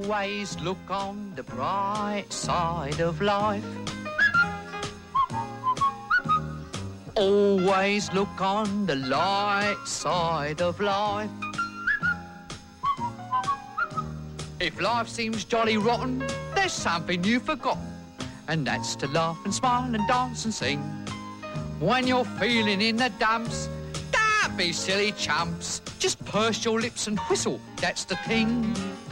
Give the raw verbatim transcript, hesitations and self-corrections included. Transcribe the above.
Always look on the bright side of life. Always look on the light side of life. If life seems jolly rotten, there's something you've forgotten, and that's to laugh and smile and dance and sing. When you're feeling in the dumps, don't be silly chumps. Just purse your lips and whistle, that's the thing.